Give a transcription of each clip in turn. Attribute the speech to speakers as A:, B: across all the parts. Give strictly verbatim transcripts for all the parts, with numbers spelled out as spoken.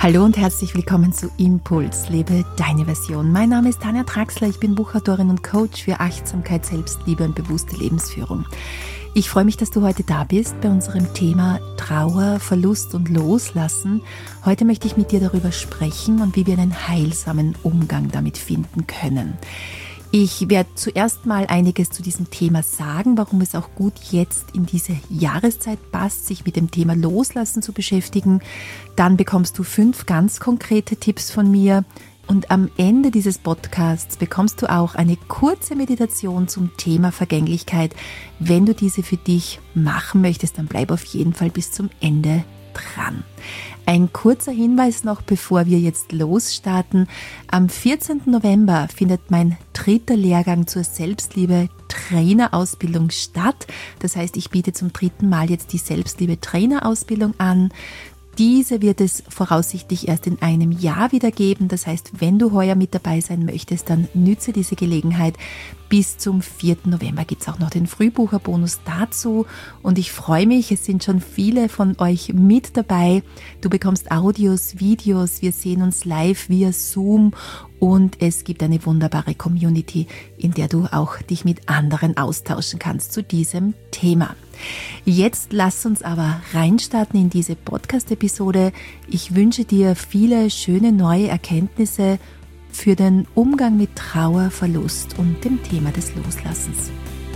A: Hallo und herzlich willkommen zu Impuls, lebe deine Version. Mein Name ist Tanja Traxler, ich bin Buchautorin und Coach für Achtsamkeit, Selbstliebe und bewusste Lebensführung. Ich freue mich, dass du heute da bist bei unserem Thema Trauer, Verlust und Loslassen. Heute möchte ich mit dir darüber sprechen und wie wir einen heilsamen Umgang damit finden können. Ich werde zuerst mal einiges zu diesem Thema sagen, warum es auch gut jetzt in diese Jahreszeit passt, sich mit dem Thema Loslassen zu beschäftigen. Dann bekommst du fünf ganz konkrete Tipps von mir und am Ende dieses Podcasts bekommst du auch eine kurze Meditation zum Thema Vergänglichkeit. Wenn du diese für dich machen möchtest, dann bleib auf jeden Fall bis zum Ende dran. Ein kurzer Hinweis noch, bevor wir jetzt losstarten. Am vierzehnten November findet mein dritter Lehrgang zur Selbstliebe-Trainerausbildung statt. Das heißt, ich biete zum dritten Mal jetzt die Selbstliebe-Trainerausbildung an. Diese wird es voraussichtlich erst in einem Jahr wieder geben. Das heißt, wenn du heuer mit dabei sein möchtest, dann nütze diese Gelegenheit. Bis zum vierten November gibt es auch noch den Frühbucherbonus dazu. Und ich freue mich, es sind schon viele von euch mit dabei. Du bekommst Audios, Videos, wir sehen uns live via Zoom. Und es gibt eine wunderbare Community, in der du auch dich mit anderen austauschen kannst zu diesem Thema. Jetzt lass uns aber reinstarten in diese Podcast-Episode. Ich wünsche dir viele schöne neue Erkenntnisse für den Umgang mit Trauer, Verlust und dem Thema des Loslassens.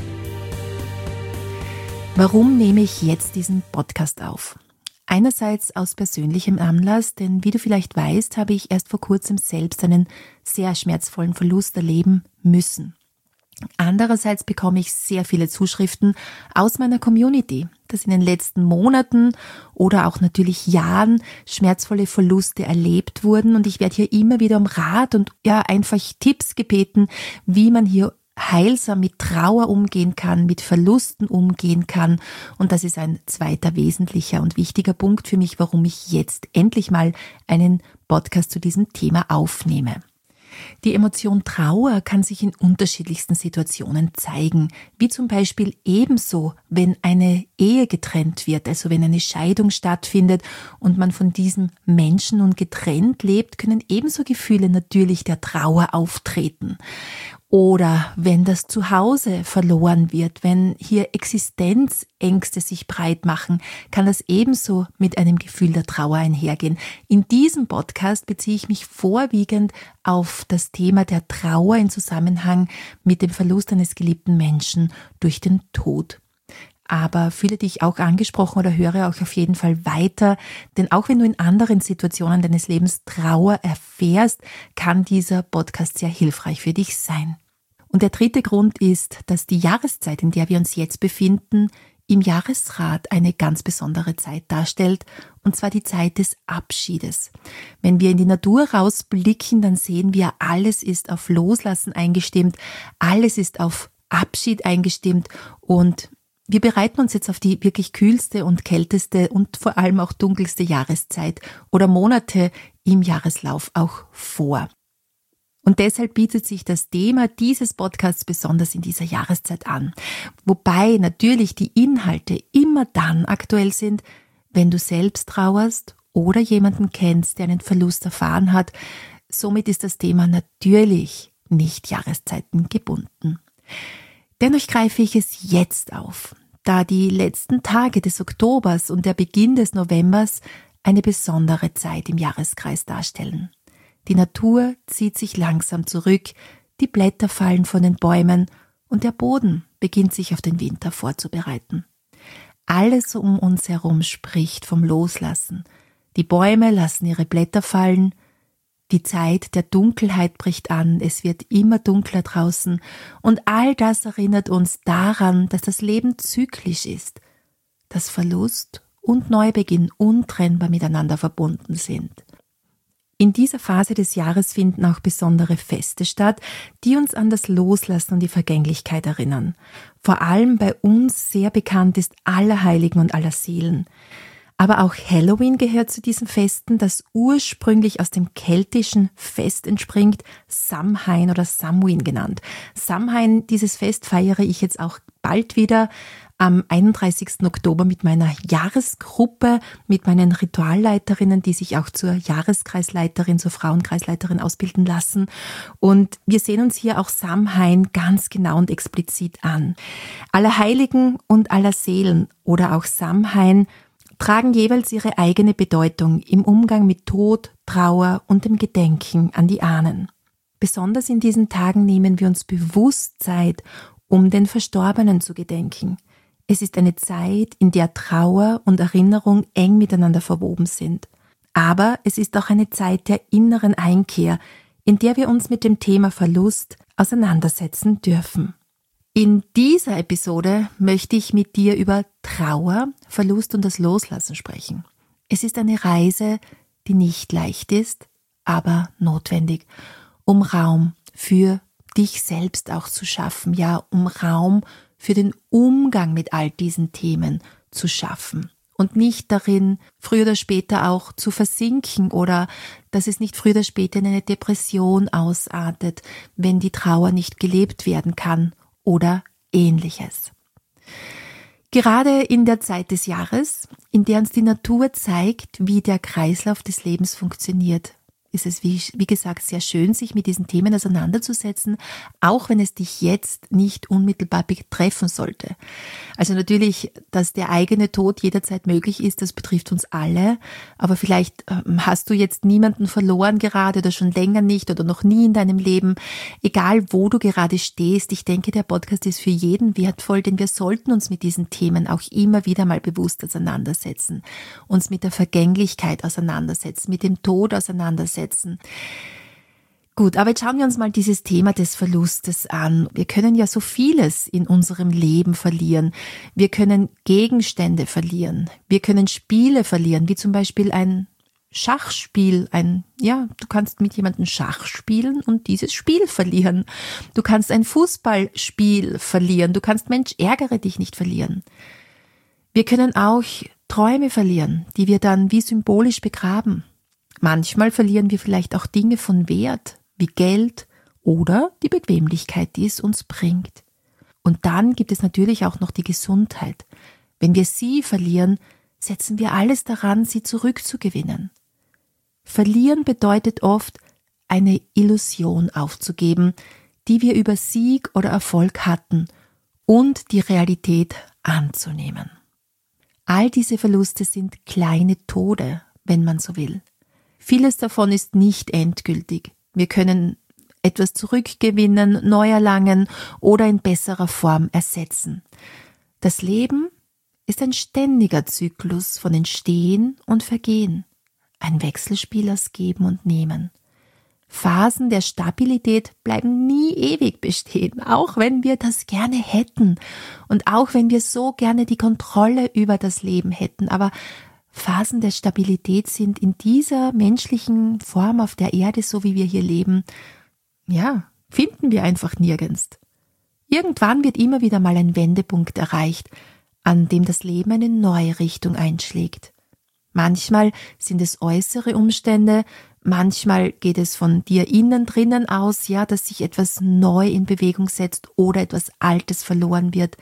A: Warum nehme ich jetzt diesen Podcast auf? Einerseits aus persönlichem Anlass, denn wie du vielleicht weißt, habe ich erst vor kurzem selbst einen sehr schmerzvollen Verlust erleben müssen. Andererseits bekomme ich sehr viele Zuschriften aus meiner Community, dass in den letzten Monaten oder auch natürlich Jahren schmerzvolle Verluste erlebt wurden und ich werde hier immer wieder um Rat und ja einfach Tipps gebeten, wie man hier heilsam mit Trauer umgehen kann, mit Verlusten umgehen kann. Und das ist ein zweiter wesentlicher und wichtiger Punkt für mich, warum ich jetzt endlich mal einen Podcast zu diesem Thema aufnehme. Die Emotion Trauer kann sich in unterschiedlichsten Situationen zeigen, wie zum Beispiel ebenso, wenn eine Ehe getrennt wird, also wenn eine Scheidung stattfindet und man von diesem Menschen nun getrennt lebt, können ebenso Gefühle natürlich der Trauer auftreten. Oder wenn das Zuhause verloren wird, wenn hier Existenzängste sich breit machen, kann das ebenso mit einem Gefühl der Trauer einhergehen. In diesem Podcast beziehe ich mich vorwiegend auf das Thema der Trauer in Zusammenhang mit dem Verlust eines geliebten Menschen durch den Tod. Aber fühle dich auch angesprochen oder höre auch auf jeden Fall weiter, denn auch wenn du in anderen Situationen deines Lebens Trauer erfährst, kann dieser Podcast sehr hilfreich für dich sein. Und der dritte Grund ist, dass die Jahreszeit, in der wir uns jetzt befinden, im Jahresrat eine ganz besondere Zeit darstellt, und zwar die Zeit des Abschiedes. Wenn wir in die Natur rausblicken, dann sehen wir, alles ist auf Loslassen eingestimmt, alles ist auf Abschied eingestimmt und wir bereiten uns jetzt auf die wirklich kühlste und kälteste und vor allem auch dunkelste Jahreszeit oder Monate im Jahreslauf auch vor. Und deshalb bietet sich das Thema dieses Podcasts besonders in dieser Jahreszeit an. Wobei natürlich die Inhalte immer dann aktuell sind, wenn du selbst trauerst oder jemanden kennst, der einen Verlust erfahren hat. Somit ist das Thema natürlich nicht Jahreszeiten gebunden. Dennoch greife ich es jetzt auf, da die letzten Tage des Oktobers und der Beginn des Novembers eine besondere Zeit im Jahreskreis darstellen. Die Natur zieht sich langsam zurück, die Blätter fallen von den Bäumen und der Boden beginnt sich auf den Winter vorzubereiten. Alles um uns herum spricht vom Loslassen. Die Bäume lassen ihre Blätter fallen, die Zeit der Dunkelheit bricht an, es wird immer dunkler draußen und all das erinnert uns daran, dass das Leben zyklisch ist, dass Verlust und Neubeginn untrennbar miteinander verbunden sind. In dieser Phase des Jahres finden auch besondere Feste statt, die uns an das Loslassen und die Vergänglichkeit erinnern. Vor allem bei uns sehr bekannt ist Allerheiligen und Allerseelen. Aber auch Halloween gehört zu diesen Festen, das ursprünglich aus dem keltischen Fest entspringt, Samhain oder Samhain genannt. Samhain, dieses Fest feiere ich jetzt auch bald wieder. am einunddreißigsten Oktober mit meiner Jahresgruppe, mit meinen Ritualleiterinnen, die sich auch zur Jahreskreisleiterin, zur Frauenkreisleiterin ausbilden lassen. Und wir sehen uns hier auch Samhain ganz genau und explizit an. Allerheiligen und Allerseelen oder auch Samhain tragen jeweils ihre eigene Bedeutung im Umgang mit Tod, Trauer und dem Gedenken an die Ahnen. Besonders in diesen Tagen nehmen wir uns bewusst Zeit, um den Verstorbenen zu gedenken. Es ist eine Zeit, in der Trauer und Erinnerung eng miteinander verwoben sind. Aber es ist auch eine Zeit der inneren Einkehr, in der wir uns mit dem Thema Verlust auseinandersetzen dürfen. In dieser Episode möchte ich mit dir über Trauer, Verlust und das Loslassen sprechen. Es ist eine Reise, die nicht leicht ist, aber notwendig, um Raum für dich selbst auch zu schaffen, ja, um Raum für den Umgang mit all diesen Themen zu schaffen und nicht darin, früher oder später auch zu versinken oder dass es nicht früher oder später in eine Depression ausartet, wenn die Trauer nicht gelebt werden kann oder Ähnliches. Gerade in der Zeit des Jahres, in der uns die Natur zeigt, wie der Kreislauf des Lebens funktioniert, ist es, wie, wie gesagt, sehr schön, sich mit diesen Themen auseinanderzusetzen, auch wenn es dich jetzt nicht unmittelbar betreffen sollte. Also natürlich, dass der eigene Tod jederzeit möglich ist, das betrifft uns alle, aber vielleicht ähm, hast du jetzt niemanden verloren gerade oder schon länger nicht oder noch nie in deinem Leben, egal wo du gerade stehst. Ich denke, der Podcast ist für jeden wertvoll, denn wir sollten uns mit diesen Themen auch immer wieder mal bewusst auseinandersetzen, uns mit der Vergänglichkeit auseinandersetzen, mit dem Tod auseinandersetzen. Gut, aber jetzt schauen wir uns mal dieses Thema des Verlustes an. Wir können ja so vieles in unserem Leben verlieren. Wir können Gegenstände verlieren. Wir können Spiele verlieren, wie zum Beispiel ein Schachspiel. Ein, ja, du kannst mit jemandem Schach spielen und dieses Spiel verlieren. Du kannst ein Fußballspiel verlieren. Du kannst Mensch, ärgere dich nicht verlieren. Wir können auch Träume verlieren, die wir dann wie symbolisch begraben. Manchmal verlieren wir vielleicht auch Dinge von Wert, wie Geld oder die Bequemlichkeit, die es uns bringt. Und dann gibt es natürlich auch noch die Gesundheit. Wenn wir sie verlieren, setzen wir alles daran, sie zurückzugewinnen. Verlieren bedeutet oft, eine Illusion aufzugeben, die wir über Sieg oder Erfolg hatten, und die Realität anzunehmen. All diese Verluste sind kleine Tode, wenn man so will. Vieles davon ist nicht endgültig. Wir können etwas zurückgewinnen, neu erlangen oder in besserer Form ersetzen. Das Leben ist ein ständiger Zyklus von Entstehen und Vergehen, ein Wechselspiel aus Geben und Nehmen. Phasen der Stabilität bleiben nie ewig bestehen, auch wenn wir das gerne hätten und auch wenn wir so gerne die Kontrolle über das Leben hätten, aber Phasen der Stabilität sind in dieser menschlichen Form auf der Erde, so wie wir hier leben, ja, finden wir einfach nirgends. Irgendwann wird immer wieder mal ein Wendepunkt erreicht, an dem das Leben eine neue Richtung einschlägt. Manchmal sind es äußere Umstände, manchmal geht es von dir innen drinnen aus, ja, dass sich etwas neu in Bewegung setzt oder etwas Altes verloren wird.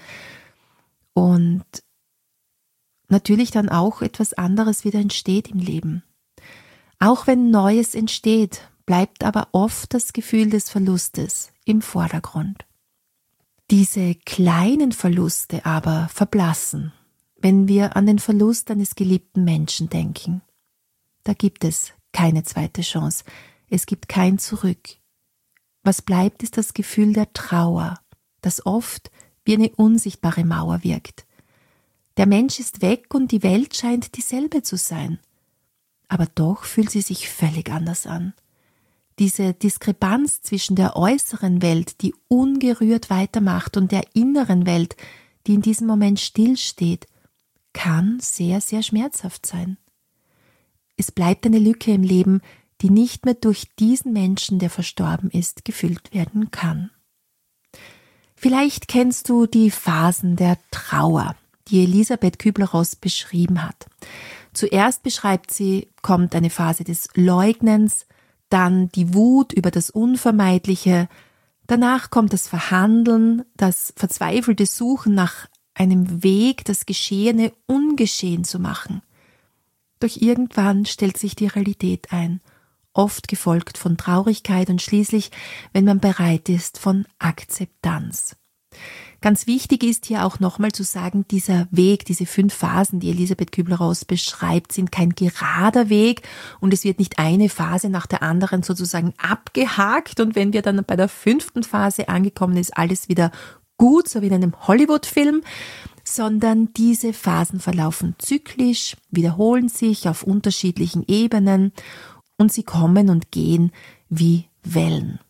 A: Und natürlich dann auch etwas anderes wieder entsteht im Leben. Auch wenn Neues entsteht, bleibt aber oft das Gefühl des Verlustes im Vordergrund. Diese kleinen Verluste aber verblassen, wenn wir an den Verlust eines geliebten Menschen denken. Da gibt es keine zweite Chance. Es gibt kein Zurück. Was bleibt, ist das Gefühl der Trauer, das oft wie eine unsichtbare Mauer wirkt. Der Mensch ist weg und die Welt scheint dieselbe zu sein. Aber doch fühlt sie sich völlig anders an. Diese Diskrepanz zwischen der äußeren Welt, die ungerührt weitermacht, und der inneren Welt, die in diesem Moment stillsteht, kann sehr, sehr schmerzhaft sein. Es bleibt eine Lücke im Leben, die nicht mehr durch diesen Menschen, der verstorben ist, gefüllt werden kann. Vielleicht kennst du die Phasen der Trauer, die Elisabeth Kübler-Ross beschrieben hat. Zuerst beschreibt sie, kommt eine Phase des Leugnens, dann die Wut über das Unvermeidliche, danach kommt das Verhandeln, das verzweifelte Suchen nach einem Weg, das Geschehene ungeschehen zu machen. Doch irgendwann stellt sich die Realität ein, oft gefolgt von Traurigkeit und schließlich, wenn man bereit ist, von Akzeptanz. Ganz wichtig ist hier auch nochmal zu sagen, dieser Weg, diese fünf Phasen, die Elisabeth Kübler-Ross beschreibt, sind kein gerader Weg und es wird nicht eine Phase nach der anderen sozusagen abgehakt und wenn wir dann bei der fünften Phase angekommen ist, alles wieder gut, so wie in einem Hollywood-Film, sondern diese Phasen verlaufen zyklisch, wiederholen sich auf unterschiedlichen Ebenen und sie kommen und gehen wie Wellen.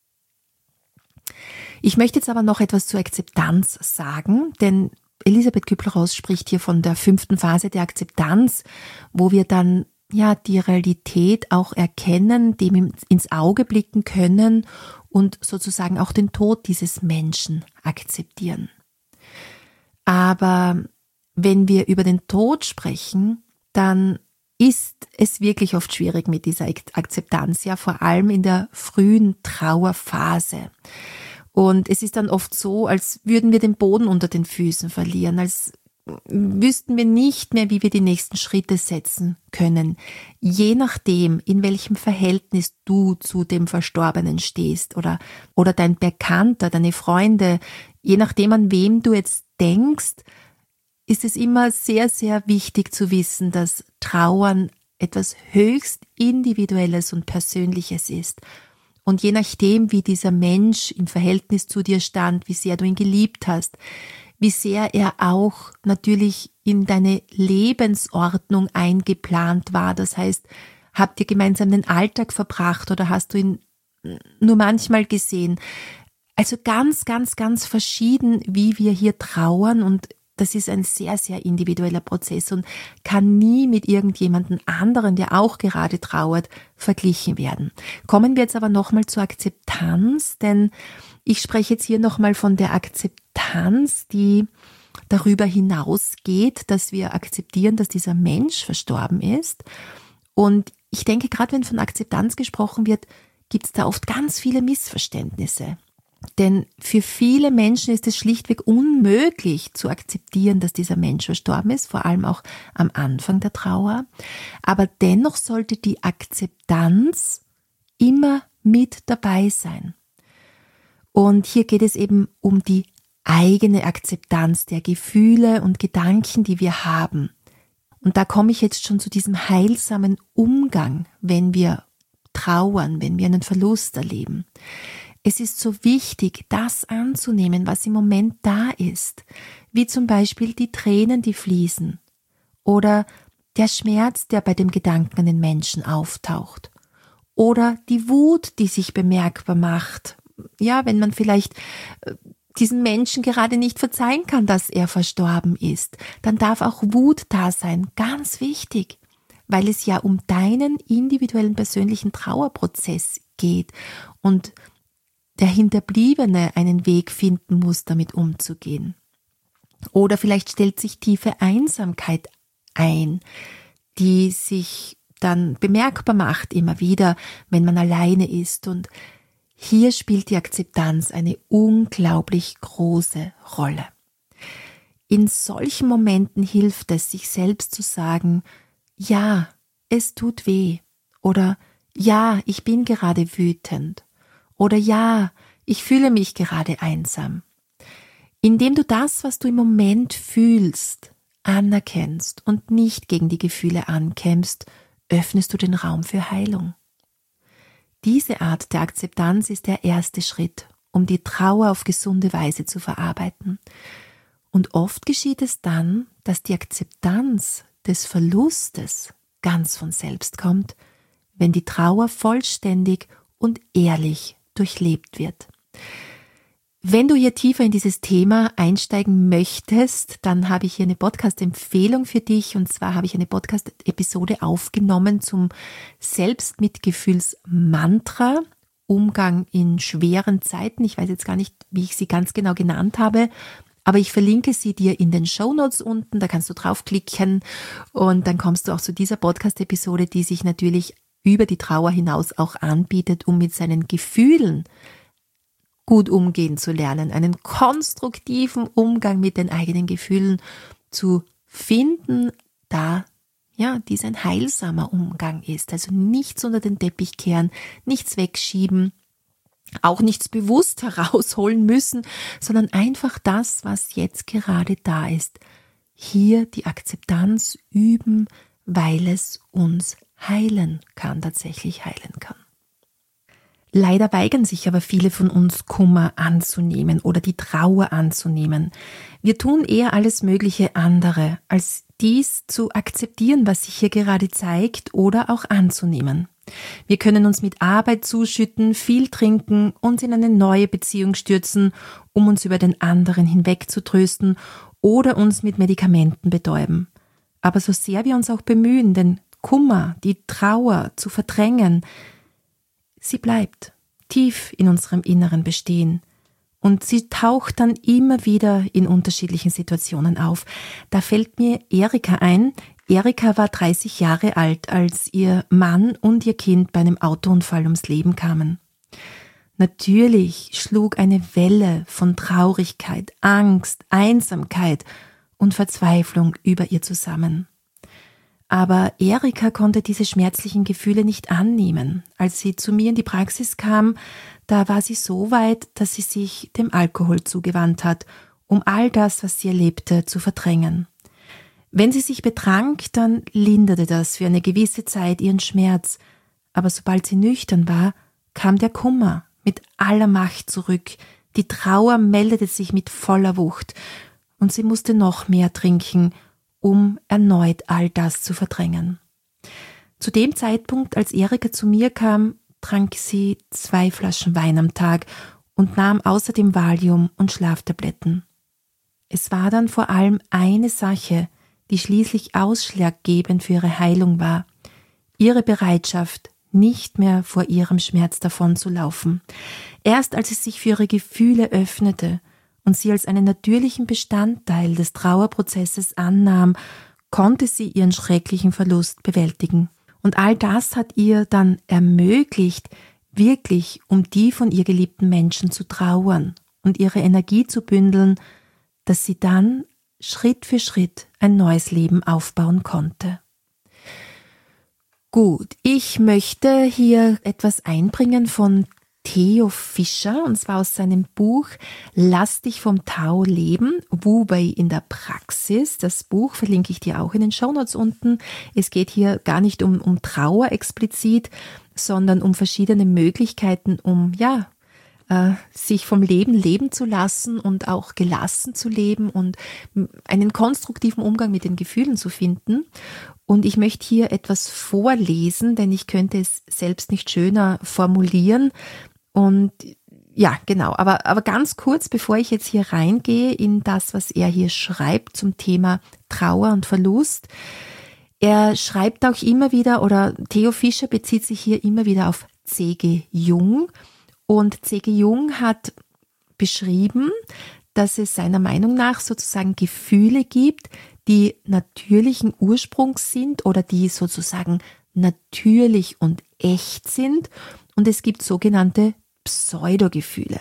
A: Ich möchte jetzt aber noch etwas zur Akzeptanz sagen, denn Elisabeth Kübler-Ross spricht hier von der fünften Phase der Akzeptanz, wo wir dann ja die Realität auch erkennen, dem ins Auge blicken können und sozusagen auch den Tod dieses Menschen akzeptieren. Aber wenn wir über den Tod sprechen, dann ist es wirklich oft schwierig mit dieser Akzeptanz, ja, vor allem in der frühen Trauerphase. Und es ist dann oft so, als würden wir den Boden unter den Füßen verlieren, als wüssten wir nicht mehr, wie wir die nächsten Schritte setzen können. Je nachdem, in welchem Verhältnis du zu dem Verstorbenen stehst oder, oder dein Bekannter, deine Freunde, je nachdem, an wem du jetzt denkst, ist es immer sehr, sehr wichtig zu wissen, dass Trauern etwas höchst Individuelles und Persönliches ist. Und je nachdem, wie dieser Mensch im Verhältnis zu dir stand, wie sehr du ihn geliebt hast, wie sehr er auch natürlich in deine Lebensordnung eingeplant war. Das heißt, habt ihr gemeinsam den Alltag verbracht oder hast du ihn nur manchmal gesehen? Also ganz, ganz, ganz verschieden, wie wir hier trauern und das ist ein sehr, sehr individueller Prozess und kann nie mit irgendjemandem anderen, der auch gerade trauert, verglichen werden. Kommen wir jetzt aber nochmal zur Akzeptanz, denn ich spreche jetzt hier nochmal von der Akzeptanz, die darüber hinausgeht, dass wir akzeptieren, dass dieser Mensch verstorben ist. Und ich denke, gerade wenn von Akzeptanz gesprochen wird, gibt es da oft ganz viele Missverständnisse. Denn für viele Menschen ist es schlichtweg unmöglich zu akzeptieren, dass dieser Mensch verstorben ist, vor allem auch am Anfang der Trauer. Aber dennoch sollte die Akzeptanz immer mit dabei sein. Und hier geht es eben um die eigene Akzeptanz der Gefühle und Gedanken, die wir haben. Und da komme ich jetzt schon zu diesem heilsamen Umgang, wenn wir trauern, wenn wir einen Verlust erleben. Es ist so wichtig, das anzunehmen, was im Moment da ist, wie zum Beispiel die Tränen, die fließen oder der Schmerz, der bei dem Gedanken an den Menschen auftaucht oder die Wut, die sich bemerkbar macht, ja, wenn man vielleicht diesen Menschen gerade nicht verzeihen kann, dass er verstorben ist, dann darf auch Wut da sein, ganz wichtig, weil es ja um deinen individuellen persönlichen Trauerprozess geht und der Hinterbliebene einen Weg finden muss, damit umzugehen. Oder vielleicht stellt sich tiefe Einsamkeit ein, die sich dann bemerkbar macht immer wieder, wenn man alleine ist. Und hier spielt die Akzeptanz eine unglaublich große Rolle. In solchen Momenten hilft es, sich selbst zu sagen, ja, es tut weh oder ja, ich bin gerade wütend. Oder ja, ich fühle mich gerade einsam. Indem du das, was du im Moment fühlst, anerkennst und nicht gegen die Gefühle ankämpfst, öffnest du den Raum für Heilung. Diese Art der Akzeptanz ist der erste Schritt, um die Trauer auf gesunde Weise zu verarbeiten. Und oft geschieht es dann, dass die Akzeptanz des Verlustes ganz von selbst kommt, wenn die Trauer vollständig und ehrlich durchlebt wird. Wenn du hier tiefer in dieses Thema einsteigen möchtest, dann habe ich hier eine Podcast-Empfehlung für dich und zwar habe ich eine Podcast-Episode aufgenommen zum Selbstmitgefühls-Mantra, Umgang in schweren Zeiten. Ich weiß jetzt gar nicht, wie ich sie ganz genau genannt habe, aber ich verlinke sie dir in den Shownotes unten, da kannst du draufklicken und dann kommst du auch zu dieser Podcast-Episode, die sich natürlich über die Trauer hinaus auch anbietet, um mit seinen Gefühlen gut umgehen zu lernen, einen konstruktiven Umgang mit den eigenen Gefühlen zu finden, da ja, dies ein heilsamer Umgang ist. Also nichts unter den Teppich kehren, nichts wegschieben, auch nichts bewusst herausholen müssen, sondern einfach das, was jetzt gerade da ist. Hier die Akzeptanz üben, weil es uns heilen kann, tatsächlich heilen kann. Leider weigern sich aber viele von uns, Kummer anzunehmen oder die Trauer anzunehmen. Wir tun eher alles mögliche andere, als dies zu akzeptieren, was sich hier gerade zeigt, oder auch anzunehmen. Wir können uns mit Arbeit zuschütten, viel trinken, uns in eine neue Beziehung stürzen, um uns über den anderen hinweg zu trösten, oder uns mit Medikamenten betäuben. Aber so sehr wir uns auch bemühen, den Kummer, die Trauer zu verdrängen, sie bleibt tief in unserem Inneren bestehen. Und sie taucht dann immer wieder in unterschiedlichen Situationen auf. Da fällt mir Erika ein. Erika war dreißig Jahre alt, als ihr Mann und ihr Kind bei einem Autounfall ums Leben kamen. Natürlich schlug eine Welle von Traurigkeit, Angst, Einsamkeit und Verzweiflung über ihr zusammen. Aber Erika konnte diese schmerzlichen Gefühle nicht annehmen. Als sie zu mir in die Praxis kam, da war sie so weit, dass sie sich dem Alkohol zugewandt hat, um all das, was sie erlebte, zu verdrängen. Wenn sie sich betrank, dann linderte das für eine gewisse Zeit ihren Schmerz. Aber sobald sie nüchtern war, kam der Kummer mit aller Macht zurück. Die Trauer meldete sich mit voller Wucht und sie musste noch mehr trinken, um erneut all das zu verdrängen. Zu dem Zeitpunkt, als Erika zu mir kam, trank sie zwei Flaschen Wein am Tag und nahm außerdem Valium und Schlaftabletten. Es war dann vor allem eine Sache, die schließlich ausschlaggebend für ihre Heilung war: ihre Bereitschaft, nicht mehr vor ihrem Schmerz davonzulaufen. Erst als sie sich für ihre Gefühle öffnete und sie als einen natürlichen Bestandteil des Trauerprozesses annahm, konnte sie ihren schrecklichen Verlust bewältigen. Und all das hat ihr dann ermöglicht, wirklich um die von ihr geliebten Menschen zu trauern und ihre Energie zu bündeln, dass sie dann Schritt für Schritt ein neues Leben aufbauen konnte. Gut, ich möchte hier etwas einbringen von Theo Fischer, und zwar aus seinem Buch Lass dich vom Tao leben, Wu Wei in der Praxis. Das Buch verlinke ich dir auch in den Shownotes unten. Es geht hier gar nicht um, um Trauer explizit, sondern um verschiedene Möglichkeiten, um ja äh, sich vom Leben leben zu lassen und auch gelassen zu leben und einen konstruktiven Umgang mit den Gefühlen zu finden. Und ich möchte hier etwas vorlesen, denn ich könnte es selbst nicht schöner formulieren. Und ja, genau, aber, aber ganz kurz, bevor ich jetzt hier reingehe in das, was er hier schreibt zum Thema Trauer und Verlust. Er schreibt auch immer wieder, oder Theo Fischer bezieht sich hier immer wieder auf C G Jung. Und C G Jung hat beschrieben, dass es seiner Meinung nach sozusagen Gefühle gibt, die natürlichen Ursprungs sind oder die sozusagen natürlich und echt sind. Und es gibt sogenannte Pseudogefühle.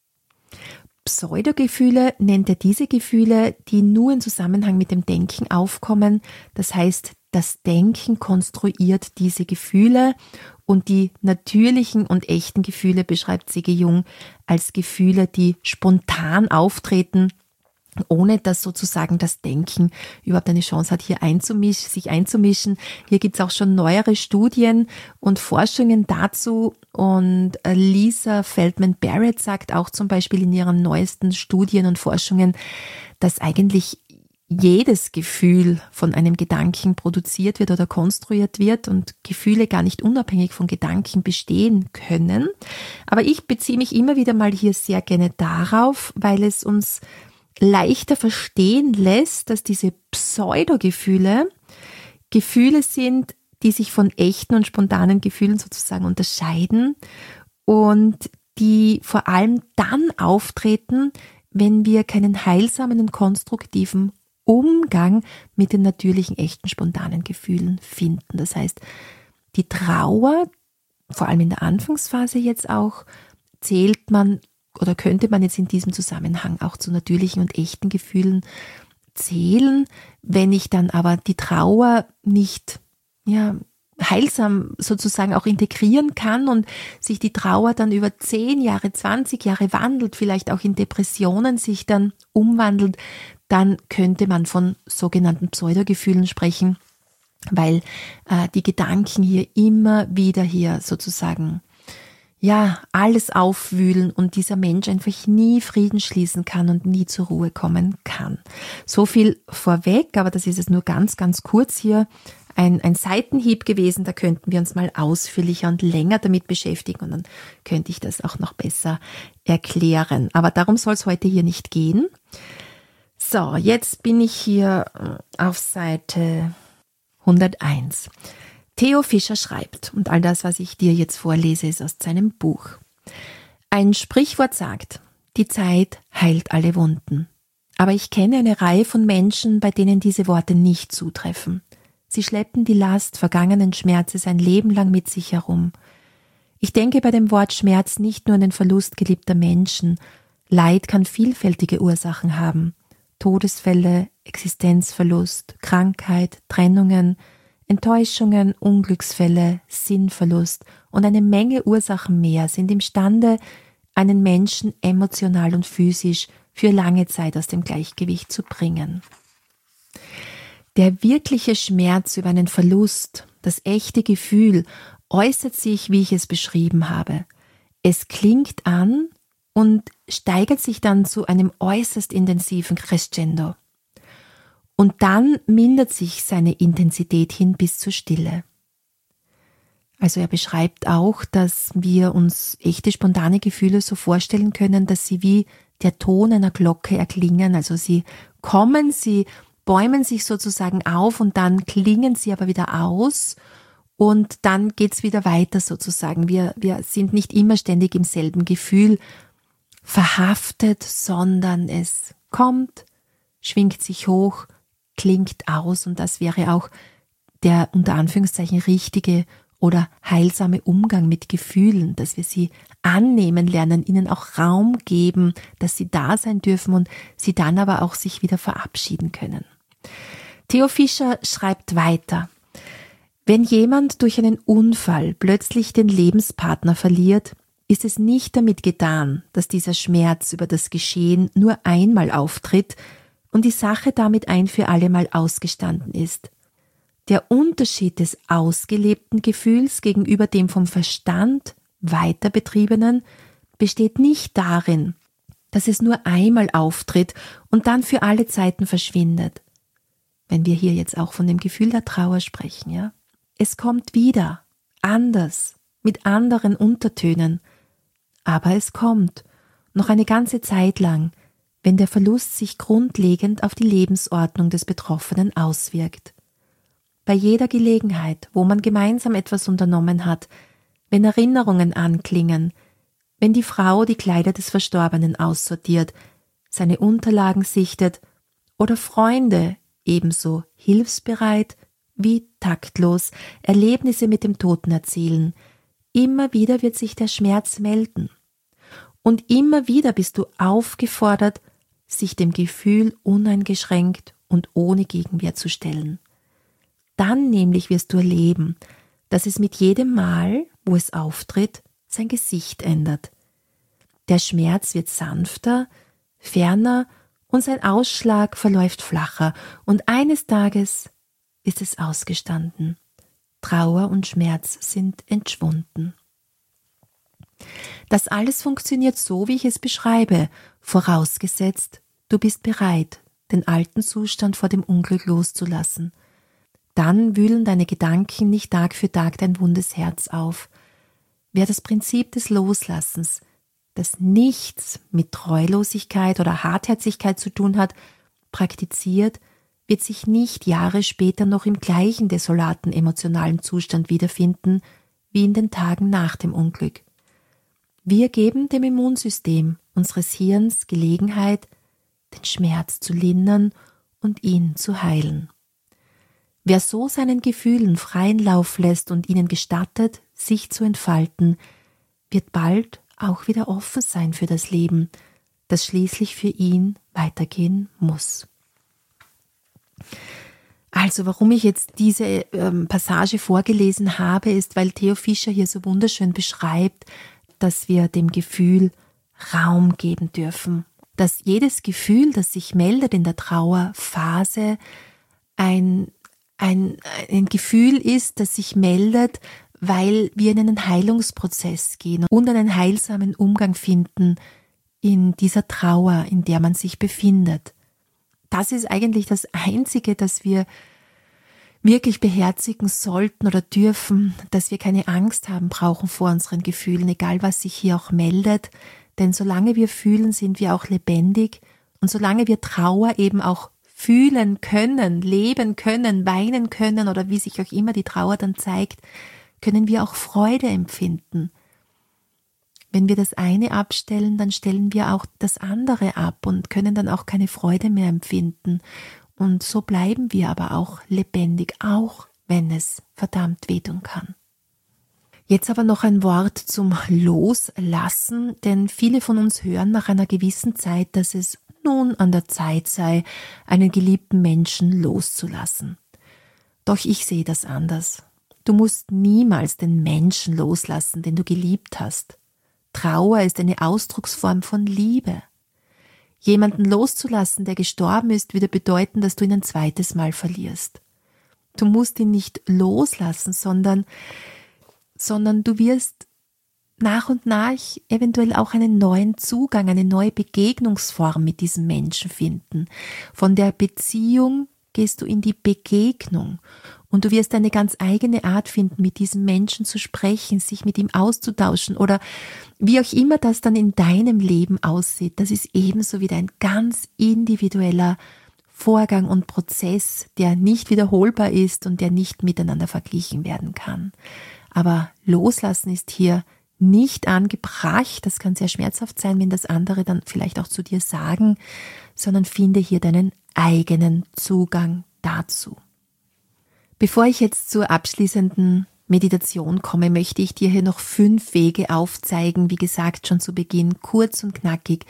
A: Pseudogefühle nennt er diese Gefühle, die nur in Zusammenhang mit dem Denken aufkommen. Das heißt, das Denken konstruiert diese Gefühle, und die natürlichen und echten Gefühle beschreibt C G Jung als Gefühle, die spontan auftreten, ohne dass sozusagen das Denken überhaupt eine Chance hat, hier einzumischen, sich einzumischen. Hier gibt es auch schon neuere Studien und Forschungen dazu. Und Lisa Feldman Barrett sagt auch zum Beispiel in ihren neuesten Studien und Forschungen, dass eigentlich jedes Gefühl von einem Gedanken produziert wird oder konstruiert wird und Gefühle gar nicht unabhängig von Gedanken bestehen können. Aber ich beziehe mich immer wieder mal hier sehr gerne darauf, weil es uns leichter verstehen lässt, dass diese Pseudogefühle Gefühle sind, die sich von echten und spontanen Gefühlen sozusagen unterscheiden und die vor allem dann auftreten, wenn wir keinen heilsamen und konstruktiven Umgang mit den natürlichen, echten, spontanen Gefühlen finden. Das heißt, die Trauer, vor allem in der Anfangsphase jetzt auch, zählt man oder könnte man jetzt in diesem Zusammenhang auch zu natürlichen und echten Gefühlen zählen. Wenn ich dann aber die Trauer nicht ja, heilsam sozusagen auch integrieren kann und sich die Trauer dann über zehn Jahre, zwanzig Jahre wandelt, vielleicht auch in Depressionen sich dann umwandelt, dann könnte man von sogenannten Pseudogefühlen sprechen, weil äh, die Gedanken hier immer wieder hier sozusagen ja, alles aufwühlen und dieser Mensch einfach nie Frieden schließen kann und nie zur Ruhe kommen kann. So viel vorweg, aber das ist es nur ganz, ganz kurz hier. Ein, ein Seitenhieb gewesen, da könnten wir uns mal ausführlicher und länger damit beschäftigen und dann könnte ich das auch noch besser erklären. Aber darum soll es heute hier nicht gehen. So, jetzt bin ich hier auf Seite hunderteins. Theo Fischer schreibt, und all das, was ich dir jetzt vorlese, ist aus seinem Buch. Ein Sprichwort sagt, die Zeit heilt alle Wunden. Aber ich kenne eine Reihe von Menschen, bei denen diese Worte nicht zutreffen. Sie schleppen die Last vergangenen Schmerzes ein Leben lang mit sich herum. Ich denke bei dem Wort Schmerz nicht nur an den Verlust geliebter Menschen. Leid kann vielfältige Ursachen haben. Todesfälle, Existenzverlust, Krankheit, Trennungen, Enttäuschungen, Unglücksfälle, Sinnverlust und eine Menge Ursachen mehr sind imstande, einen Menschen emotional und physisch für lange Zeit aus dem Gleichgewicht zu bringen. Der wirkliche Schmerz über einen Verlust, das echte Gefühl, äußert sich, wie ich es beschrieben habe. Es klingt an und steigert sich dann zu einem äußerst intensiven Crescendo. Und dann mindert sich seine Intensität hin bis zur Stille. Also er beschreibt auch, dass wir uns echte spontane Gefühle so vorstellen können, dass sie wie der Ton einer Glocke erklingen. Also sie kommen, sie bäumen sich sozusagen auf und dann klingen sie aber wieder aus und dann geht's wieder weiter sozusagen. Wir, wir sind nicht immer ständig im selben Gefühl verhaftet, sondern es kommt, schwingt sich hoch, klingt aus und das wäre auch der unter Anführungszeichen richtige oder heilsame Umgang mit Gefühlen, dass wir sie annehmen lernen, ihnen auch Raum geben, dass sie da sein dürfen und sie dann aber auch sich wieder verabschieden können. Theo Fischer schreibt weiter: Wenn jemand durch einen Unfall plötzlich den Lebenspartner verliert, ist es nicht damit getan, dass dieser Schmerz über das Geschehen nur einmal auftritt und die Sache damit ein für alle Mal ausgestanden ist. Der Unterschied des ausgelebten Gefühls gegenüber dem vom Verstand weiter betriebenen besteht nicht darin, dass es nur einmal auftritt und dann für alle Zeiten verschwindet. Wenn wir hier jetzt auch von dem Gefühl der Trauer sprechen, ja. Es kommt wieder, anders, mit anderen Untertönen, aber es kommt, noch eine ganze Zeit lang, wenn der Verlust sich grundlegend auf die Lebensordnung des Betroffenen auswirkt. Bei jeder Gelegenheit, wo man gemeinsam etwas unternommen hat, wenn Erinnerungen anklingen, wenn die Frau die Kleider des Verstorbenen aussortiert, seine Unterlagen sichtet oder Freunde ebenso hilfsbereit wie taktlos Erlebnisse mit dem Toten erzählen, immer wieder wird sich der Schmerz melden. Und immer wieder bist du aufgefordert, sich dem Gefühl uneingeschränkt und ohne Gegenwehr zu stellen. Dann nämlich wirst du erleben, dass es mit jedem Mal, wo es auftritt, sein Gesicht ändert. Der Schmerz wird sanfter, ferner und sein Ausschlag verläuft flacher und eines Tages ist es ausgestanden. Trauer und Schmerz sind entschwunden. Das alles funktioniert so, wie ich es beschreibe, vorausgesetzt, du bist bereit, den alten Zustand vor dem Unglück loszulassen. Dann wühlen deine Gedanken nicht Tag für Tag dein wundes Herz auf. Wer das Prinzip des Loslassens, das nichts mit Treulosigkeit oder Hartherzigkeit zu tun hat, praktiziert, wird sich nicht Jahre später noch im gleichen desolaten emotionalen Zustand wiederfinden, wie in den Tagen nach dem Unglück. Wir geben dem Immunsystem unseres Hirns Gelegenheit, den Schmerz zu lindern und ihn zu heilen. Wer so seinen Gefühlen freien Lauf lässt und ihnen gestattet, sich zu entfalten, wird bald auch wieder offen sein für das Leben, das schließlich für ihn weitergehen muss. Also warum ich jetzt diese ähm, Passage vorgelesen habe, ist, weil Theo Fischer hier so wunderschön beschreibt, dass wir dem Gefühl Raum geben dürfen. Dass jedes Gefühl, das sich meldet in der Trauerphase, ein, ein, ein Gefühl ist, das sich meldet, weil wir in einen Heilungsprozess gehen und einen heilsamen Umgang finden in dieser Trauer, in der man sich befindet. Das ist eigentlich das Einzige, das wir wirklich beherzigen sollten oder dürfen, dass wir keine Angst haben brauchen vor unseren Gefühlen, egal was sich hier auch meldet. Denn solange wir fühlen, sind wir auch lebendig und solange wir Trauer eben auch fühlen können, leben können, weinen können oder wie sich auch immer die Trauer dann zeigt, können wir auch Freude empfinden. Wenn wir das eine abstellen, dann stellen wir auch das andere ab und können dann auch keine Freude mehr empfinden. Und so bleiben wir aber auch lebendig, auch wenn es verdammt wehtun kann. Jetzt aber noch ein Wort zum Loslassen, denn viele von uns hören nach einer gewissen Zeit, dass es nun an der Zeit sei, einen geliebten Menschen loszulassen. Doch ich sehe das anders. Du musst niemals den Menschen loslassen, den du geliebt hast. Trauer ist eine Ausdrucksform von Liebe. Jemanden loszulassen, der gestorben ist, würde bedeuten, dass du ihn ein zweites Mal verlierst. Du musst ihn nicht loslassen, sondern, sondern du wirst nach und nach eventuell auch einen neuen Zugang, eine neue Begegnungsform mit diesem Menschen finden. Von der Beziehung gehst du in die Begegnung und du wirst eine ganz eigene Art finden, mit diesem Menschen zu sprechen, sich mit ihm auszutauschen oder wie auch immer das dann in deinem Leben aussieht. Das ist ebenso wieder ein ganz individueller Vorgang und Prozess, der nicht wiederholbar ist und der nicht miteinander verglichen werden kann. Aber Loslassen ist hier nicht angebracht, das kann sehr schmerzhaft sein, wenn das andere dann vielleicht auch zu dir sagen, sondern finde hier deinen eigenen Zugang dazu. Bevor ich jetzt zur abschließenden Meditation komme, möchte ich dir hier noch fünf Wege aufzeigen, wie gesagt, schon zu Beginn, kurz und knackig,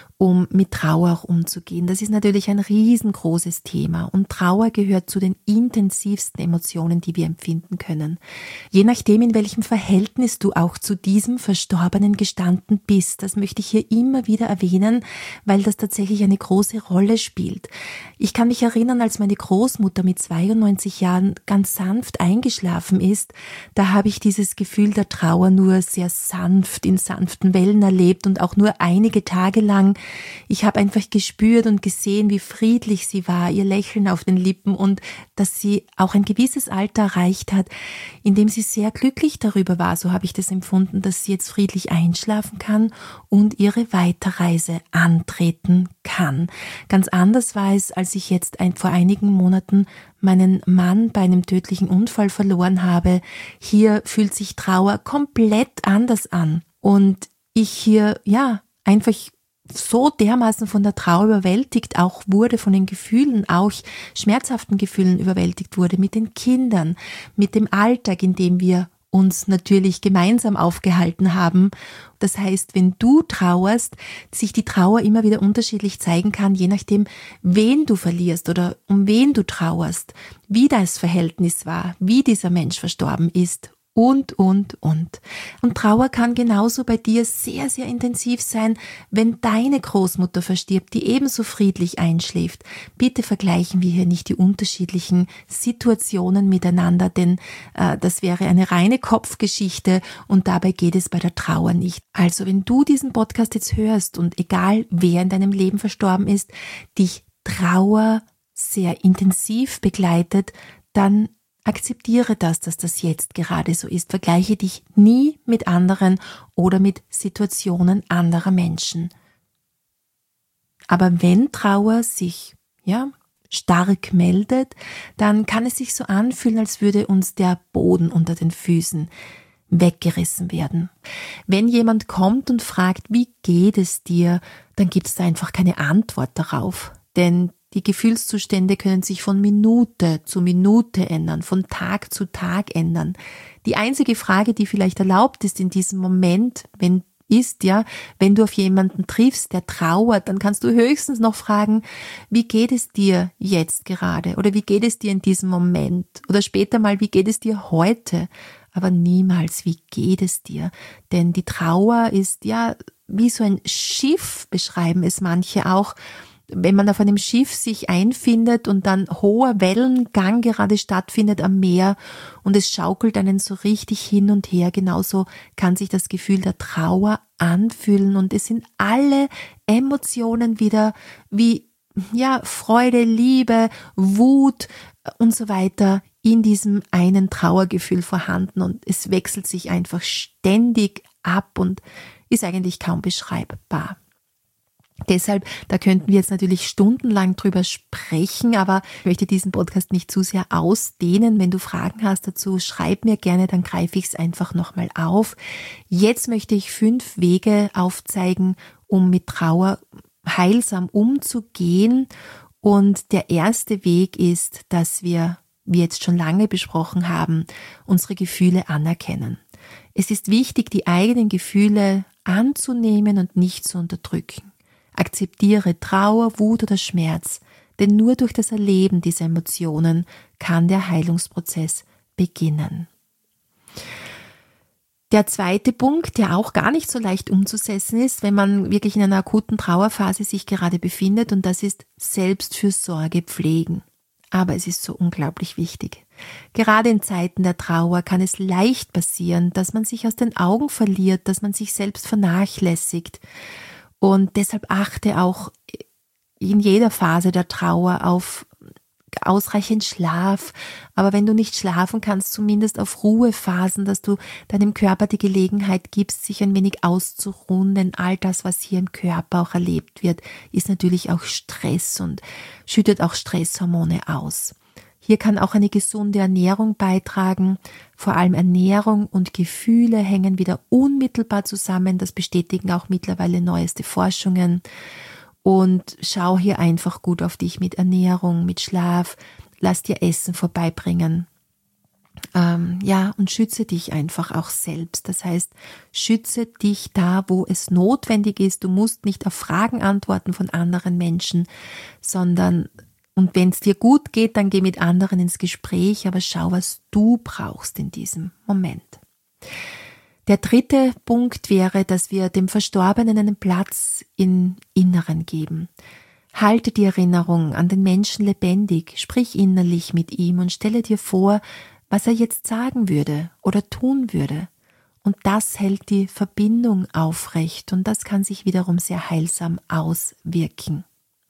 A: um mit Trauer auch umzugehen. Das ist natürlich ein riesengroßes Thema und Trauer gehört zu den intensivsten Emotionen, die wir empfinden können. Je nachdem, in welchem Verhältnis du auch zu diesem Verstorbenen gestanden bist, das möchte ich hier immer wieder erwähnen, weil das tatsächlich eine große Rolle spielt. Ich kann mich erinnern, als meine Großmutter mit zweiundneunzig Jahren ganz sanft eingeschlafen ist, da habe ich dieses Gefühl der Trauer nur sehr sanft, in sanften Wellen erlebt und auch nur einige Tage lang. Ich habe einfach gespürt und gesehen, wie friedlich sie war, ihr Lächeln auf den Lippen und dass sie auch ein gewisses Alter erreicht hat, in dem sie sehr glücklich darüber war, so habe ich das empfunden, dass sie jetzt friedlich einschlafen kann und ihre Weiterreise antreten kann. Ganz anders war es, als ich jetzt ein, vor einigen Monaten meinen Mann bei einem tödlichen Unfall verloren habe. Hier fühlt sich Trauer komplett anders an und ich hier, ja, einfach so dermaßen von der Trauer überwältigt auch wurde, von den Gefühlen, auch schmerzhaften Gefühlen überwältigt wurde, mit den Kindern, mit dem Alltag, in dem wir uns natürlich gemeinsam aufgehalten haben. Das heißt, wenn du trauerst, sich die Trauer immer wieder unterschiedlich zeigen kann, je nachdem, wen du verlierst oder um wen du trauerst, wie das Verhältnis war, wie dieser Mensch verstorben ist. Und, und, und. Und Trauer kann genauso bei dir sehr, sehr intensiv sein, wenn deine Großmutter verstirbt, die ebenso friedlich einschläft. Bitte vergleichen wir hier nicht die unterschiedlichen Situationen miteinander, denn äh, das wäre eine reine Kopfgeschichte und dabei geht es bei der Trauer nicht. Also wenn du diesen Podcast jetzt hörst und egal wer in deinem Leben verstorben ist, dich Trauer sehr intensiv begleitet, dann akzeptiere das, dass das jetzt gerade so ist. Vergleiche dich nie mit anderen oder mit Situationen anderer Menschen. Aber wenn Trauer sich, ja, stark meldet, dann kann es sich so anfühlen, als würde uns der Boden unter den Füßen weggerissen werden. Wenn jemand kommt und fragt, wie geht es dir, dann gibt es da einfach keine Antwort darauf, denn die Gefühlszustände können sich von Minute zu Minute ändern, von Tag zu Tag ändern. Die einzige Frage, die vielleicht erlaubt ist in diesem Moment, wenn ist, ja, wenn du auf jemanden triffst, der trauert, dann kannst du höchstens noch fragen, wie geht es dir jetzt gerade oder wie geht es dir in diesem Moment oder später mal, wie geht es dir heute, aber niemals, wie geht es dir, denn die Trauer ist ja wie so ein Schiff, beschreiben es manche auch, wenn man auf einem Schiff sich einfindet und dann hoher Wellengang gerade stattfindet am Meer und es schaukelt einen so richtig hin und her, genauso kann sich das Gefühl der Trauer anfühlen und es sind alle Emotionen wieder wie, ja, Freude, Liebe, Wut und so weiter in diesem einen Trauergefühl vorhanden und es wechselt sich einfach ständig ab und ist eigentlich kaum beschreibbar. Deshalb, da könnten wir jetzt natürlich stundenlang drüber sprechen, aber ich möchte diesen Podcast nicht zu sehr ausdehnen. Wenn du Fragen hast dazu, schreib mir gerne, dann greife ich es einfach nochmal auf. Jetzt möchte ich fünf Wege aufzeigen, um mit Trauer heilsam umzugehen. Und der erste Weg ist, dass wir, wie jetzt schon lange besprochen haben, unsere Gefühle anerkennen. Es ist wichtig, die eigenen Gefühle anzunehmen und nicht zu unterdrücken. Akzeptiere Trauer, Wut oder Schmerz, denn nur durch das Erleben dieser Emotionen kann der Heilungsprozess beginnen. Der zweite Punkt, der auch gar nicht so leicht umzusetzen ist, wenn man wirklich in einer akuten Trauerphase sich gerade befindet, und das ist Selbstfürsorge pflegen. Aber es ist so unglaublich wichtig. Gerade in Zeiten der Trauer kann es leicht passieren, dass man sich aus den Augen verliert, dass man sich selbst vernachlässigt. Und deshalb achte auch in jeder Phase der Trauer auf ausreichend Schlaf, aber wenn du nicht schlafen kannst, zumindest auf Ruhephasen, dass du deinem Körper die Gelegenheit gibst, sich ein wenig auszuruhen, denn all das, was hier im Körper auch erlebt wird, ist natürlich auch Stress und schüttet auch Stresshormone aus. Hier kann auch eine gesunde Ernährung beitragen. Vor allem Ernährung und Gefühle hängen wieder unmittelbar zusammen. Das bestätigen auch mittlerweile neueste Forschungen. Und schau hier einfach gut auf dich mit Ernährung, mit Schlaf. Lass dir Essen vorbeibringen. Ähm, ja, und schütze dich einfach auch selbst. Das heißt, schütze dich da, wo es notwendig ist. Du musst nicht auf Fragen antworten von anderen Menschen, sondern Und wenn es dir gut geht, dann geh mit anderen ins Gespräch, aber schau, was du brauchst in diesem Moment. Der dritte Punkt wäre, dass wir dem Verstorbenen einen Platz im Inneren geben. Halte die Erinnerung an den Menschen lebendig, sprich innerlich mit ihm und stelle dir vor, was er jetzt sagen würde oder tun würde. Und das hält die Verbindung aufrecht und das kann sich wiederum sehr heilsam auswirken.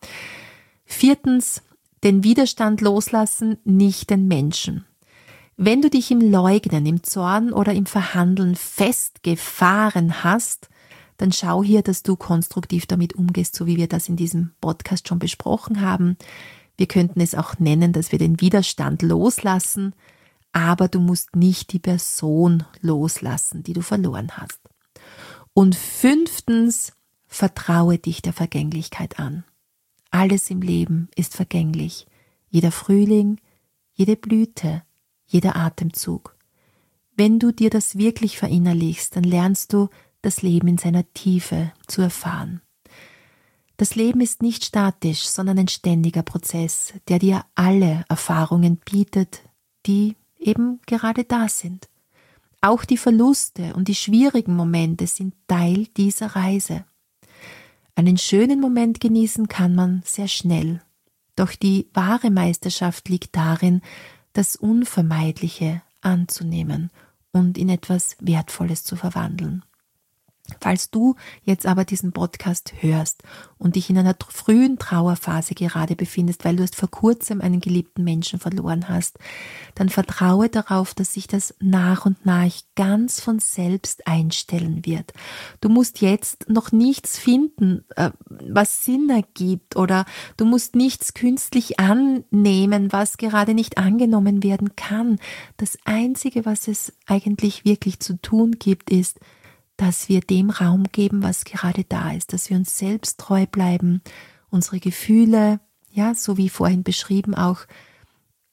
A: Viertens, den Widerstand loslassen, nicht den Menschen. Wenn du dich im Leugnen, im Zorn oder im Verhandeln festgefahren hast, dann schau hier, dass du konstruktiv damit umgehst, so wie wir das in diesem Podcast schon besprochen haben. Wir könnten es auch nennen, dass wir den Widerstand loslassen, aber du musst nicht die Person loslassen, die du verloren hast. Und fünftens, vertraue dich der Vergänglichkeit an. Alles im Leben ist vergänglich. Jeder Frühling, jede Blüte, jeder Atemzug. Wenn du dir das wirklich verinnerlichst, dann lernst du, das Leben in seiner Tiefe zu erfahren. Das Leben ist nicht statisch, sondern ein ständiger Prozess, der dir alle Erfahrungen bietet, die eben gerade da sind. Auch die Verluste und die schwierigen Momente sind Teil dieser Reise. Einen schönen Moment genießen kann man sehr schnell, doch die wahre Meisterschaft liegt darin, das Unvermeidliche anzunehmen und in etwas Wertvolles zu verwandeln. Falls du jetzt aber diesen Podcast hörst und dich in einer frühen Trauerphase gerade befindest, weil du erst vor kurzem einen geliebten Menschen verloren hast, dann vertraue darauf, dass sich das nach und nach ganz von selbst einstellen wird. Du musst jetzt noch nichts finden, was Sinn ergibt, oder du musst nichts künstlich annehmen, was gerade nicht angenommen werden kann. Das Einzige, was es eigentlich wirklich zu tun gibt, ist, dass wir dem Raum geben, was gerade da ist, dass wir uns selbst treu bleiben, unsere Gefühle, ja, so wie vorhin beschrieben, auch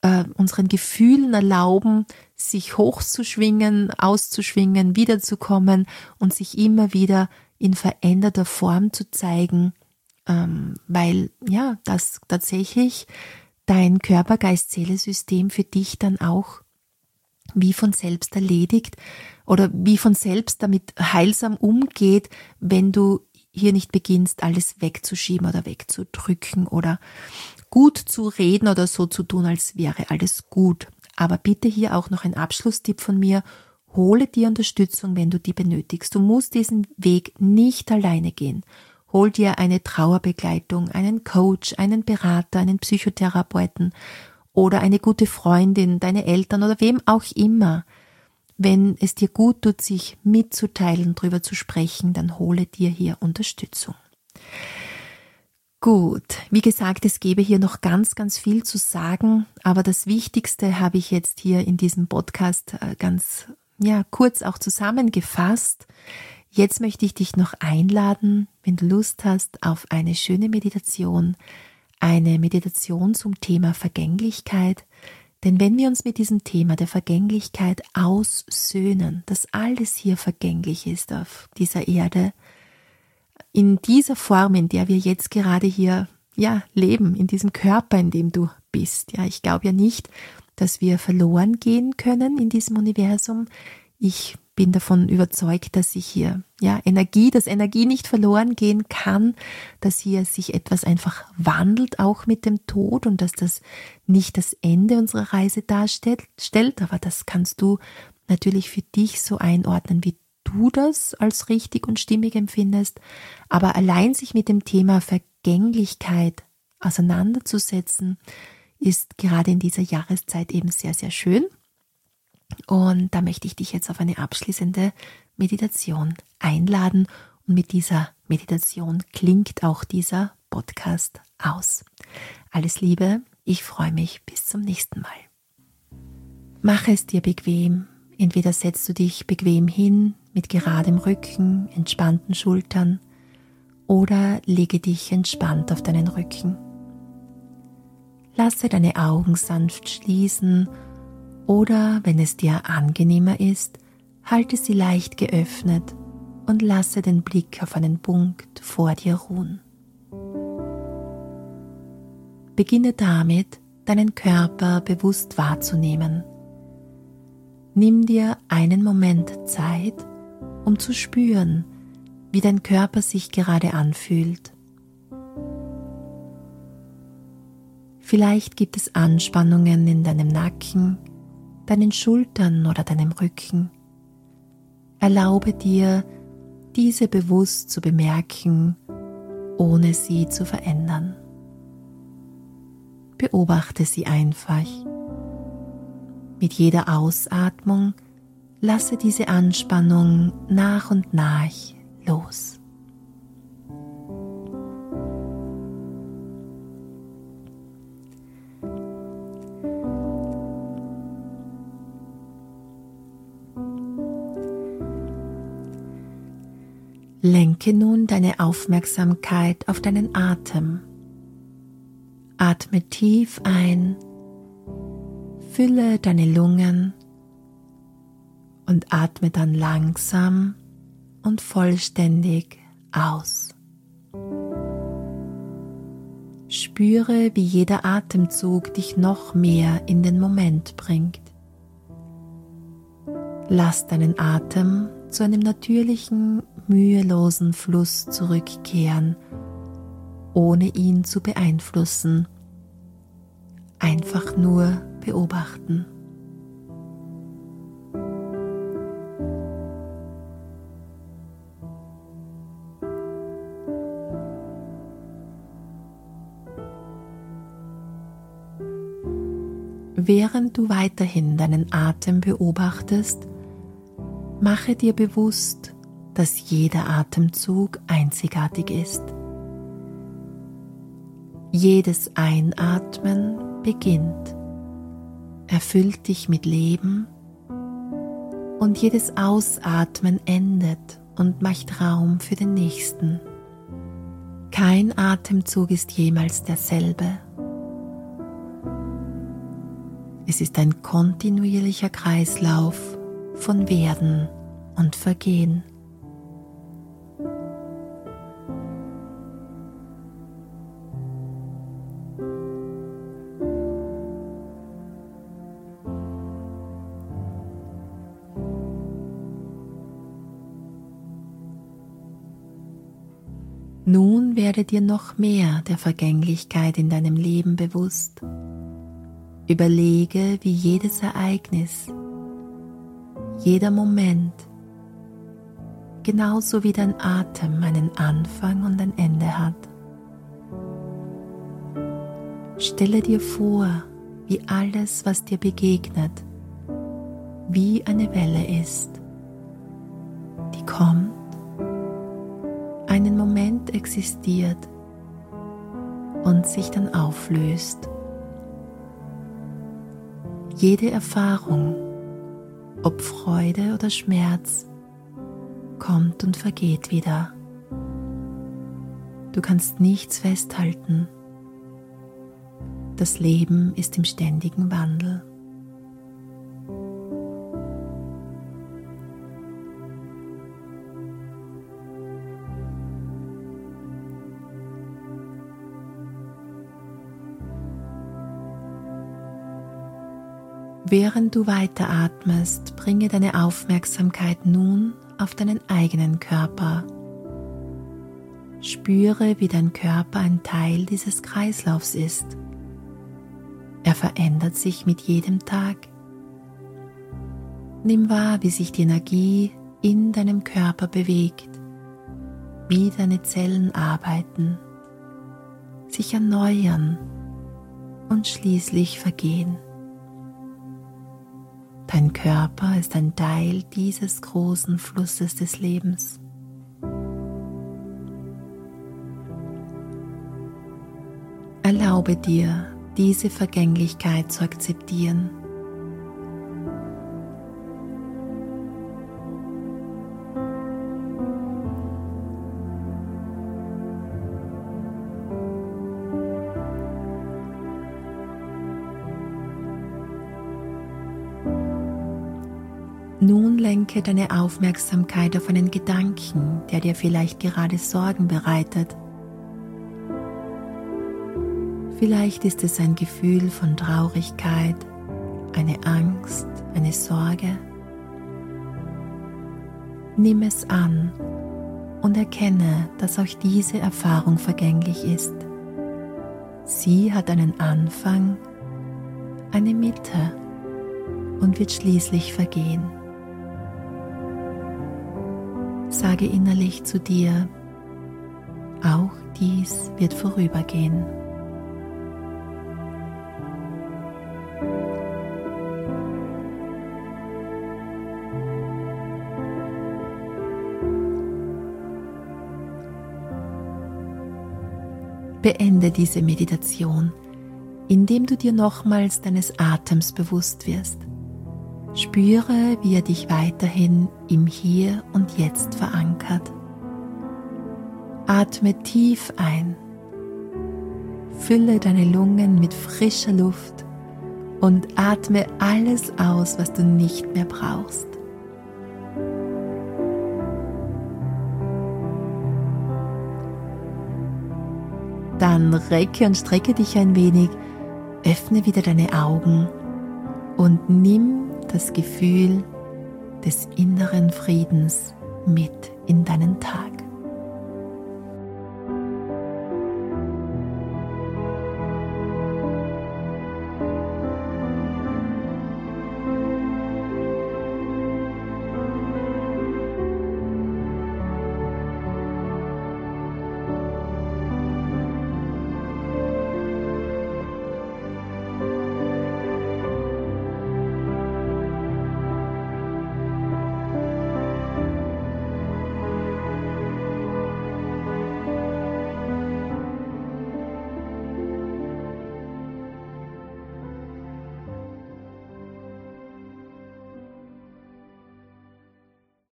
A: äh, unseren Gefühlen erlauben, sich hochzuschwingen, auszuschwingen, wiederzukommen und sich immer wieder in veränderter Form zu zeigen, ähm, weil ja, das tatsächlich dein Körper-Geist-Seele-System für dich dann auch wie von selbst erledigt oder wie von selbst damit heilsam umgeht, wenn du hier nicht beginnst, alles wegzuschieben oder wegzudrücken oder gut zu reden oder so zu tun, als wäre alles gut. Aber bitte hier auch noch ein Abschlusstipp von mir. Hole dir Unterstützung, wenn du die benötigst. Du musst diesen Weg nicht alleine gehen. Hol dir eine Trauerbegleitung, einen Coach, einen Berater, einen Psychotherapeuten oder eine gute Freundin, deine Eltern oder wem auch immer. Wenn es dir gut tut, sich mitzuteilen, drüber zu sprechen, dann hole dir hier Unterstützung. Gut, wie gesagt, es gäbe hier noch ganz, ganz viel zu sagen, aber das Wichtigste habe ich jetzt hier in diesem Podcast ganz ja, kurz auch zusammengefasst. Jetzt möchte ich dich noch einladen, wenn du Lust hast, auf eine schöne Meditation, eine Meditation zum Thema Vergänglichkeit. Denn wenn wir uns mit diesem Thema der Vergänglichkeit aussöhnen, dass alles hier vergänglich ist auf dieser Erde, in dieser Form, in der wir jetzt gerade hier ja, leben, in diesem Körper, in dem du bist. Ja, ich glaube ja nicht, dass wir verloren gehen können in diesem Universum. Ich bin davon überzeugt, dass sich hier ja Energie, dass Energie nicht verloren gehen kann, dass hier sich etwas einfach wandelt, auch mit dem Tod und dass das nicht das Ende unserer Reise darstellt, aber das kannst du natürlich für dich so einordnen, wie du das als richtig und stimmig empfindest, aber allein sich mit dem Thema Vergänglichkeit auseinanderzusetzen, ist gerade in dieser Jahreszeit eben sehr, sehr schön. Und da möchte ich dich jetzt auf eine abschließende Meditation einladen. Und mit dieser Meditation klingt auch dieser Podcast aus. Alles Liebe, ich freue mich bis zum nächsten Mal. Mache es dir bequem. Entweder setzt du dich bequem hin, mit geradem Rücken, entspannten Schultern, oder lege dich entspannt auf deinen Rücken. Lasse deine Augen sanft schließen oder, wenn es dir angenehmer ist, halte sie leicht geöffnet und lasse den Blick auf einen Punkt vor dir ruhen. Beginne damit, deinen Körper bewusst wahrzunehmen. Nimm dir einen Moment Zeit, um zu spüren, wie dein Körper sich gerade anfühlt. Vielleicht gibt es Anspannungen in deinem Nacken, deinen Schultern oder deinem Rücken. Erlaube dir, diese bewusst zu bemerken, ohne sie zu verändern. Beobachte sie einfach. Mit jeder Ausatmung lasse diese Anspannung nach und nach los. Lenke nun deine Aufmerksamkeit auf deinen Atem. Atme tief ein, fülle deine Lungen und atme dann langsam und vollständig aus. Spüre, wie jeder Atemzug dich noch mehr in den Moment bringt. Lass deinen Atem zu einem natürlichen, mühelosen Fluss zurückkehren, ohne ihn zu beeinflussen. Einfach nur beobachten. Während du weiterhin deinen Atem beobachtest, mache dir bewusst, dass jeder Atemzug einzigartig ist. Jedes Einatmen beginnt, erfüllt dich mit Leben und jedes Ausatmen endet und macht Raum für den nächsten. Kein Atemzug ist jemals derselbe. Es ist ein kontinuierlicher Kreislauf von Werden und Vergehen. Nun werde dir noch mehr der Vergänglichkeit in deinem Leben bewusst. Überlege, wie jedes Ereignis, jeder Moment, genauso wie dein Atem einen Anfang und ein Ende hat. Stelle dir vor, wie alles, was dir begegnet, wie eine Welle ist, die kommt, einen Moment existiert und sich dann auflöst. Jede Erfahrung, ob Freude oder Schmerz, kommt und vergeht wieder. Du kannst nichts festhalten. Das Leben ist im ständigen Wandel. Während du weiteratmest, bringe deine Aufmerksamkeit nun auf deinen eigenen Körper. Spüre, wie dein Körper ein Teil dieses Kreislaufs ist. Er verändert sich mit jedem Tag. Nimm wahr, wie sich die Energie in deinem Körper bewegt, wie deine Zellen arbeiten, sich erneuern und schließlich vergehen. Dein Körper ist ein Teil dieses großen Flusses des Lebens. Erlaube dir, diese Vergänglichkeit zu akzeptieren. Nun lenke deine Aufmerksamkeit auf einen Gedanken, der dir vielleicht gerade Sorgen bereitet. Vielleicht ist es ein Gefühl von Traurigkeit, eine Angst, eine Sorge. Nimm es an und erkenne, dass auch diese Erfahrung vergänglich ist. Sie hat einen Anfang, eine Mitte und wird schließlich vergehen. Sage innerlich zu dir, auch dies wird vorübergehen. Beende diese Meditation, indem du dir nochmals deines Atems bewusst wirst. Spüre, wie er dich weiterhin im Hier und Jetzt verankert. Atme tief ein. Fülle deine Lungen mit frischer Luft und atme alles aus, was du nicht mehr brauchst. Dann recke und strecke dich ein wenig, öffne wieder deine Augen und nimm das Gefühl des inneren Friedens mit in deinen Tag.